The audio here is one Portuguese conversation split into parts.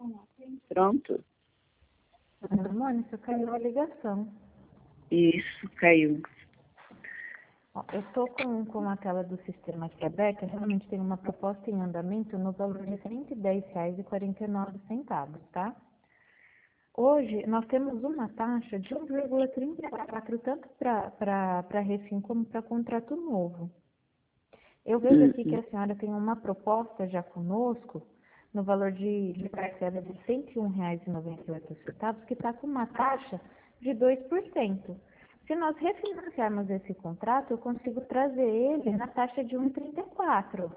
Pronto? Dona Mônica, caiu a ligação. Isso, caiu. Ó, eu estou com a tela do sistema aqui aberta, realmente tem uma proposta em andamento no valor de R$ 110,49, tá? Hoje, nós temos uma taxa de 1,34, tanto para refim como para contrato novo. Eu vejo aqui que a senhora tem uma proposta já conosco, no valor de parcela de R$ 101,98, que está com uma taxa de 2%. Se nós refinanciarmos esse contrato, eu consigo trazer ele na taxa de 1,34.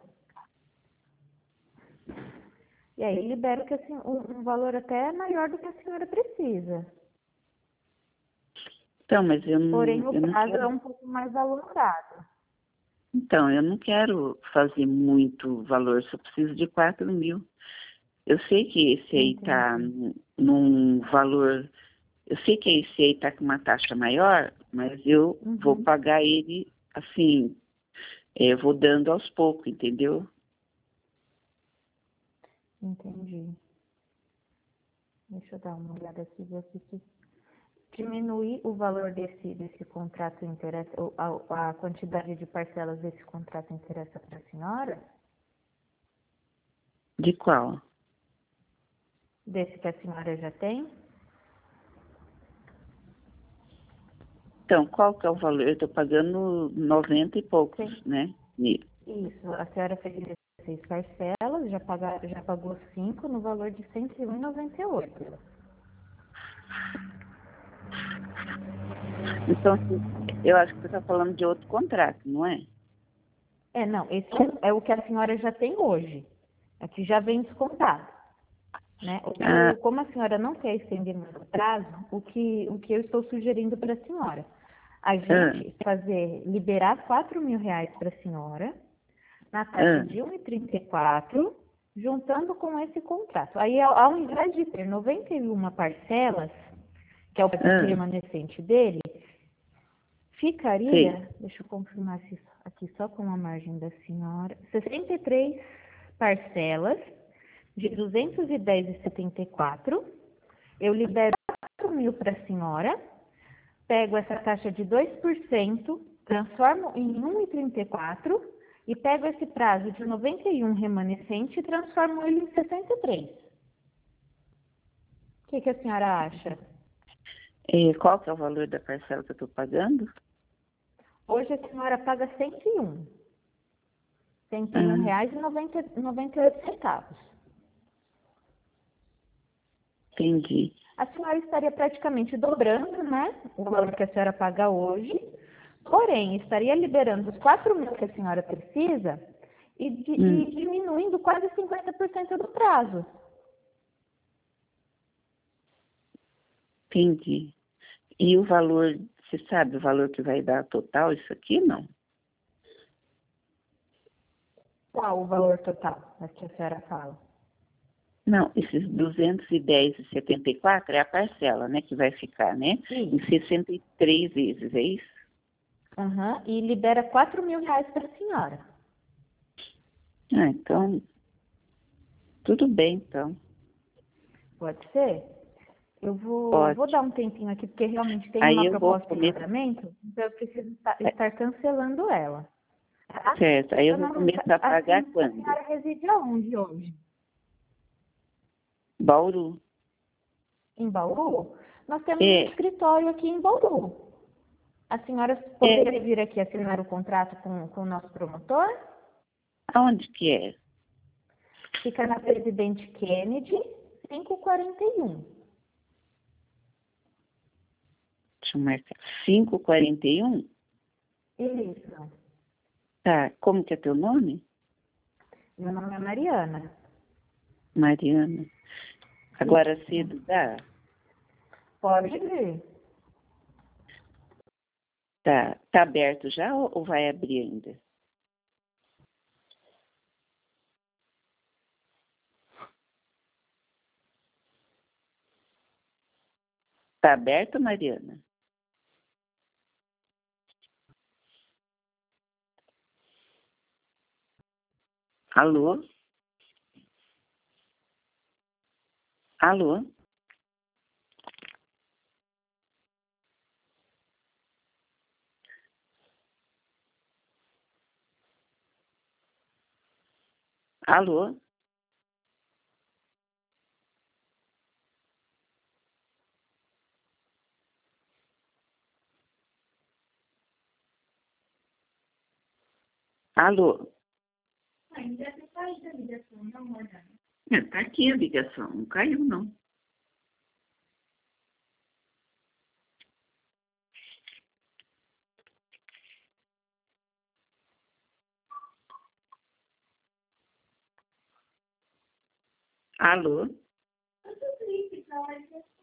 E aí libero que, assim, um valor até maior do que a senhora precisa. Então, mas eu não, Porém, eu o não prazo é quero. um pouco mais alongado. Então, eu não quero fazer muito valor, só preciso de 4 mil. Eu sei que esse aí está Entendi. num valor. Eu sei que esse aí está com uma taxa maior, mas eu vou Uhum. pagar ele assim, vou dando aos poucos, entendeu? Entendi. Deixa eu dar uma olhada aqui, ver se diminuir o valor desse contrato interessa, ou a quantidade de parcelas desse contrato interessa para a senhora? De qual? Desse que a senhora já tem? Então, qual que é o valor? Eu estou pagando 90 e poucos, Sim. né? Isso, a senhora fez 16 parcelas, já pagou 5 no valor de R$ 101,98. Então, eu acho que você está falando de outro contrato, não é? Não, esse é o que a senhora já tem hoje. Aqui já vem descontado, né? Ah, Como a senhora não quer estender mais o prazo, o que eu estou sugerindo para a senhora? A ah, gente liberar R$ 4.000 para a senhora, na taxa ah, de 1,34, juntando com esse contrato. Aí, ao invés de ter 91 parcelas, que é o prazo ah, remanescente dele, sei. ficaria, deixa eu confirmar aqui só com a margem da senhora, 63 parcelas de 210,74. Eu libero 4 mil para a senhora, pego essa taxa de 2%, transformo em 1,34 e pego esse prazo de 91 remanescente e transformo ele em 63. O que a senhora acha? Qual que é o valor da parcela que eu estou pagando? Hoje a senhora paga 101. Ah, R$ 101,98. entendi. A senhora estaria praticamente dobrando, né, o valor que a senhora paga hoje, porém, estaria liberando os 4 mil que a senhora precisa e diminuindo quase 50% do prazo. Entendi. E o valor, você sabe o valor que vai dar total isso aqui, não? Qual o valor total que a senhora fala? Não, esses 210,74 é a parcela, né, que vai ficar, né? Em Isso. 63 vezes, é isso? Uhum. E libera R$ 4.000 para a senhora. Ah, então, tudo bem, então. Pode ser? Eu vou Pode. dar um tempinho aqui, porque realmente tem Aí uma eu vou proposta em começar, andamento, então eu preciso estar cancelando ela. Tá? certo, aí eu vou Dona Mônica, começar a pagar a quando? senhora reside aonde hoje? Bauru. Em Bauru? Nós temos um É, escritório aqui em Bauru. A senhora é. poderia vir aqui assinar o contrato com o nosso promotor? Aonde que é? Fica na Presidente Kennedy, 541. Deixa eu marcar. 541. Isso. Tá, como que é teu nome? Meu nome é Mariana. Mariana. Agora Isso. cedo dá? Pode vir. Tá aberto já ou vai abrir ainda? Tá aberto, Mariana? Alô? Alô? Alô? Alô? Ainda tem saída da ligação, não, Morgana. Tá aqui a ligação, não caiu não. Alô? Eu tô triste, não, mas